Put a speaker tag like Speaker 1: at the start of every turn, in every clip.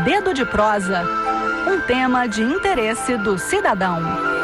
Speaker 1: Dedo de Prosa, um tema de interesse do cidadão.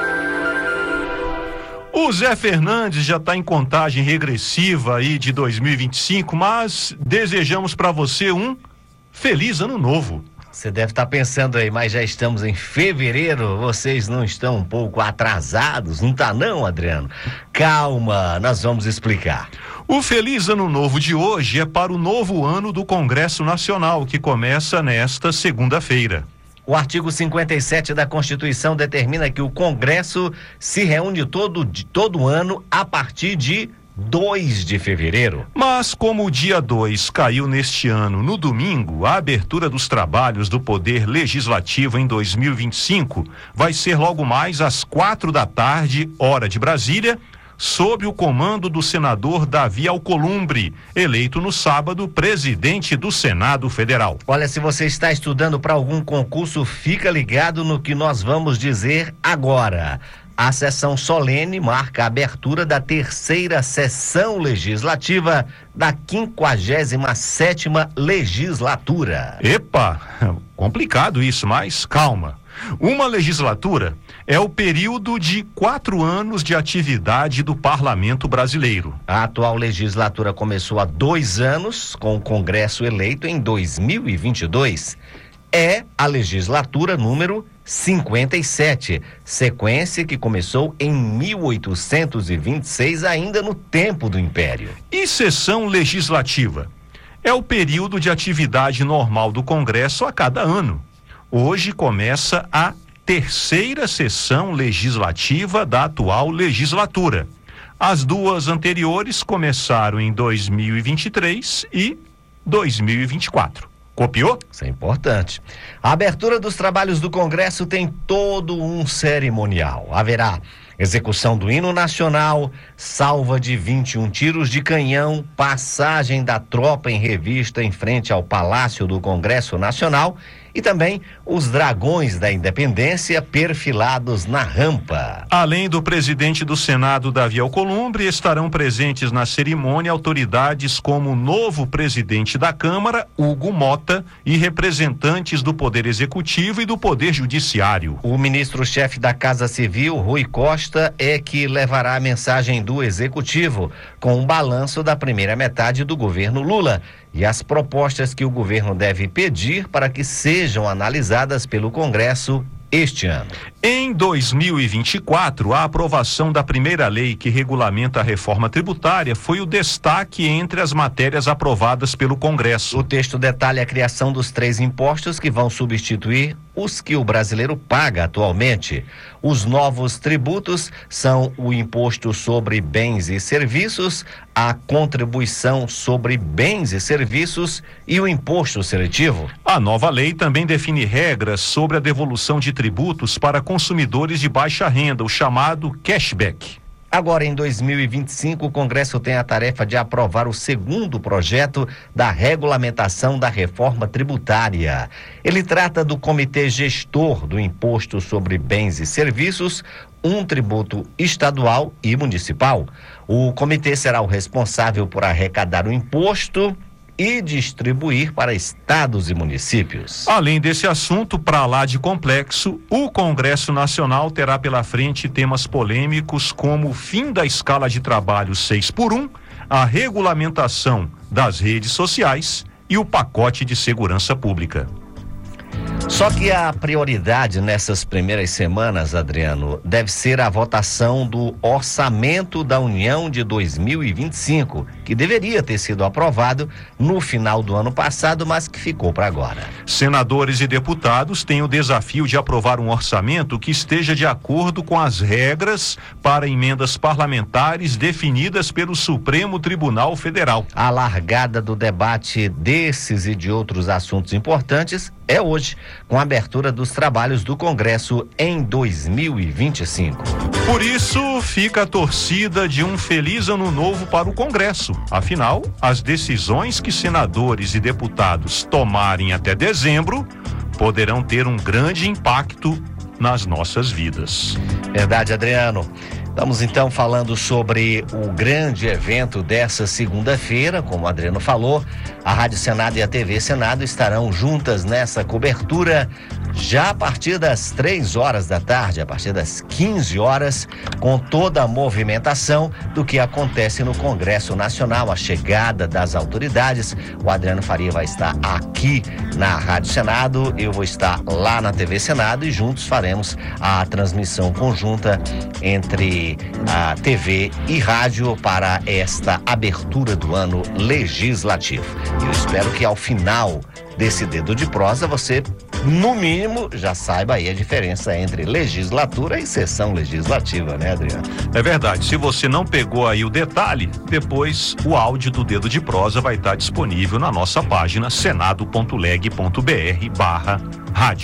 Speaker 2: O Zé Fernandes já está em contagem regressiva aí de 2025, mas desejamos para você um feliz ano novo.
Speaker 3: Você deve estar pensando aí, mas já estamos em fevereiro, vocês não estão um pouco atrasados? Não tá não, Adriano? Calma, nós vamos explicar.
Speaker 2: O Feliz Ano Novo de hoje é para o novo ano do Congresso Nacional, que começa nesta segunda-feira.
Speaker 3: O artigo 57 da Constituição determina que o Congresso se reúne todo ano a partir de 2 de fevereiro.
Speaker 2: Mas como o dia 2 caiu neste ano no domingo, a abertura dos trabalhos do Poder Legislativo em 2025 vai ser logo mais às 4 da tarde, hora de Brasília, sob o comando do senador Davi Alcolumbre, eleito no sábado presidente do Senado Federal.
Speaker 3: Olha, se você está estudando para algum concurso, fica ligado no que nós vamos dizer agora. A sessão solene marca a abertura da terceira sessão legislativa da 57ª legislatura.
Speaker 2: Epa, complicado isso, mas calma. Uma legislatura é o período de 4 anos de atividade do Parlamento brasileiro.
Speaker 3: A atual legislatura começou há 2 anos, com o Congresso eleito em 2022. É a legislatura número 57, sequência que começou em 1826, ainda no tempo do Império.
Speaker 2: E sessão legislativa? É o período de atividade normal do Congresso a cada ano. Hoje começa a terceira sessão legislativa da atual legislatura. As 2 anteriores começaram em 2023 e 2024. Copiou?
Speaker 3: Isso é importante. A abertura dos trabalhos do Congresso tem todo um cerimonial. Haverá execução do hino nacional, salva de 21 tiros de canhão, passagem da tropa em revista em frente ao Palácio do Congresso Nacional e também os dragões da Independência perfilados na rampa.
Speaker 2: Além do presidente do Senado, Davi Alcolumbre, estarão presentes na cerimônia autoridades como o novo presidente da Câmara, Hugo Mota, e representantes do Poder Executivo e do Poder Judiciário.
Speaker 3: O ministro-chefe da Casa Civil, Rui Costa, é que levará a mensagem do Executivo, com um balanço da primeira metade do governo Lula e as propostas que o governo deve pedir para que sejam analisadas pelo Congresso este ano.
Speaker 2: Em 2024, a aprovação da primeira lei que regulamenta a reforma tributária foi o destaque entre as matérias aprovadas pelo Congresso.
Speaker 3: O texto detalha a criação dos 3 impostos que vão substituir os que o brasileiro paga atualmente. Os novos tributos são o imposto sobre bens e serviços, a contribuição sobre bens e serviços e o imposto seletivo.
Speaker 2: A nova lei também define regras sobre a devolução de tributos para consumidores de baixa renda, o chamado cashback.
Speaker 3: Agora, em 2025, o Congresso tem a tarefa de aprovar o segundo projeto da regulamentação da reforma tributária. Ele trata do Comitê Gestor do Imposto sobre Bens e Serviços, um tributo estadual e municipal. O comitê será o responsável por arrecadar o imposto e distribuir para estados e municípios.
Speaker 2: Além desse assunto, para lá de complexo, o Congresso Nacional terá pela frente temas polêmicos como o fim da escala de trabalho 6x1, a regulamentação das redes sociais e o pacote de segurança pública.
Speaker 3: Só que a prioridade nessas primeiras semanas, Adriano, deve ser a votação do Orçamento da União de 2025, que deveria ter sido aprovado no final do ano passado, mas que ficou para agora.
Speaker 2: Senadores e deputados têm o desafio de aprovar um orçamento que esteja de acordo com as regras para emendas parlamentares definidas pelo Supremo Tribunal Federal.
Speaker 3: A largada do debate desses e de outros assuntos importantes é hoje, com a abertura dos trabalhos do Congresso em 2025.
Speaker 2: Por isso, fica a torcida de um feliz ano novo para o Congresso. Afinal, as decisões que senadores e deputados tomarem até dezembro poderão ter um grande impacto nas nossas vidas.
Speaker 3: Verdade, Adriano. Estamos então falando sobre o grande evento dessa segunda-feira, como o Adriano falou, a Rádio Senado e a TV Senado estarão juntas nessa cobertura já a partir das 3 horas da tarde, a partir das 15 horas, com toda a movimentação do que acontece no Congresso Nacional, a chegada das autoridades. O Adriano Faria vai estar aqui na Rádio Senado, eu vou estar lá na TV Senado e juntos faremos a transmissão conjunta entre a TV e rádio para esta abertura do ano legislativo. Eu espero que ao final desse Dedo de Prosa você, no mínimo, já saiba aí a diferença entre legislatura e sessão legislativa, né, Adriano?
Speaker 2: É verdade. Se você não pegou aí o detalhe, depois o áudio do Dedo de Prosa vai estar disponível na nossa página senado.leg.br/rádio.